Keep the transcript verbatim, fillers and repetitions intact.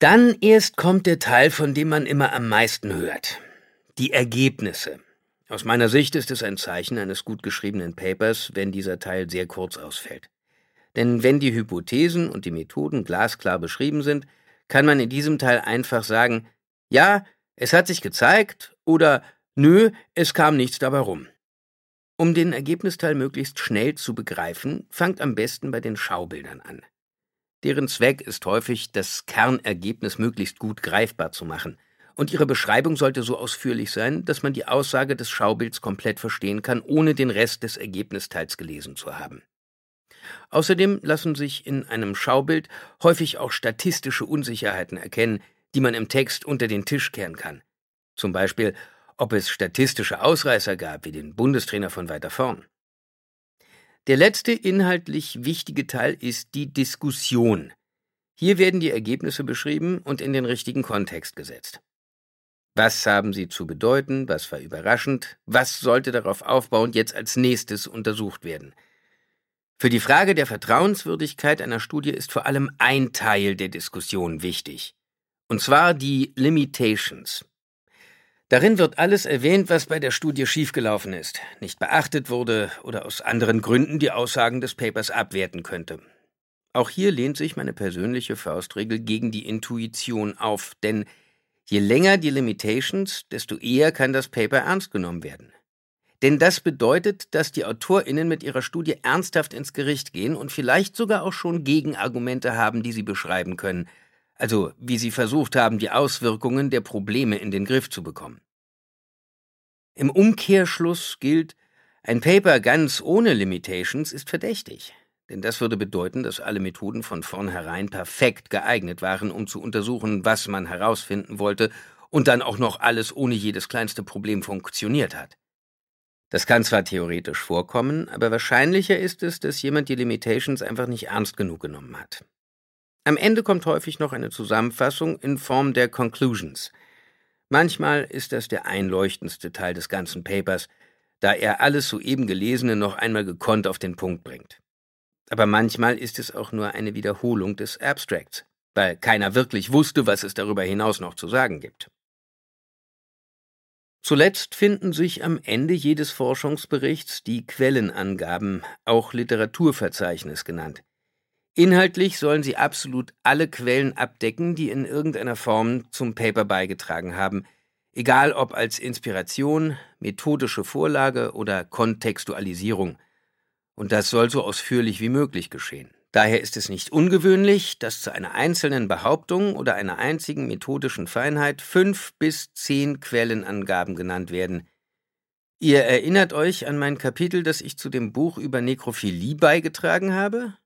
Dann erst kommt der Teil, von dem man immer am meisten hört. Die Ergebnisse. Aus meiner Sicht ist es ein Zeichen eines gut geschriebenen Papers, wenn dieser Teil sehr kurz ausfällt. Denn wenn die Hypothesen und die Methoden glasklar beschrieben sind, kann man in diesem Teil einfach sagen, ja, es hat sich gezeigt oder nö, es kam nichts dabei rum. Um den Ergebnisteil möglichst schnell zu begreifen, fangt am besten bei den Schaubildern an. Deren Zweck ist häufig, das Kernergebnis möglichst gut greifbar zu machen, und ihre Beschreibung sollte so ausführlich sein, dass man die Aussage des Schaubilds komplett verstehen kann, ohne den Rest des Ergebnisteils gelesen zu haben. Außerdem lassen sich in einem Schaubild häufig auch statistische Unsicherheiten erkennen, die man im Text unter den Tisch kehren kann. Zum Beispiel, ob es statistische Ausreißer gab, wie den Bundestrainer von weiter vorn. Der letzte inhaltlich wichtige Teil ist die Diskussion. Hier werden die Ergebnisse beschrieben und in den richtigen Kontext gesetzt. Was haben sie zu bedeuten, was war überraschend, was sollte darauf aufbauend jetzt als nächstes untersucht werden? Für die Frage der Vertrauenswürdigkeit einer Studie ist vor allem ein Teil der Diskussion wichtig, und zwar die Limitations. Darin wird alles erwähnt, was bei der Studie schiefgelaufen ist, nicht beachtet wurde oder aus anderen Gründen die Aussagen des Papers abwerten könnte. Auch hier lehnt sich meine persönliche Faustregel gegen die Intuition auf, denn je länger die Limitations, desto eher kann das Paper ernst genommen werden. Denn das bedeutet, dass die AutorInnen mit ihrer Studie ernsthaft ins Gericht gehen und vielleicht sogar auch schon Gegenargumente haben, die sie beschreiben können, also wie sie versucht haben, die Auswirkungen der Probleme in den Griff zu bekommen. Im Umkehrschluss gilt, ein Paper ganz ohne Limitations ist verdächtig, denn das würde bedeuten, dass alle Methoden von vornherein perfekt geeignet waren, um zu untersuchen, was man herausfinden wollte, und dann auch noch alles ohne jedes kleinste Problem funktioniert hat. Das kann zwar theoretisch vorkommen, aber wahrscheinlicher ist es, dass jemand die Limitations einfach nicht ernst genug genommen hat. Am Ende kommt häufig noch eine Zusammenfassung in Form der Conclusions. Manchmal ist das der einleuchtendste Teil des ganzen Papers, da er alles soeben Gelesene noch einmal gekonnt auf den Punkt bringt. Aber manchmal ist es auch nur eine Wiederholung des Abstracts, weil keiner wirklich wusste, was es darüber hinaus noch zu sagen gibt. Zuletzt finden sich am Ende jedes Forschungsberichts die Quellenangaben, auch Literaturverzeichnis genannt. Inhaltlich sollen sie absolut alle Quellen abdecken, die in irgendeiner Form zum Paper beigetragen haben, egal ob als Inspiration, methodische Vorlage oder Kontextualisierung. Und das soll so ausführlich wie möglich geschehen. Daher ist es nicht ungewöhnlich, dass zu einer einzelnen Behauptung oder einer einzigen methodischen Feinheit fünf bis zehn Quellenangaben genannt werden. Ihr erinnert euch an mein Kapitel, das ich zu dem Buch über Nekrophilie beigetragen habe?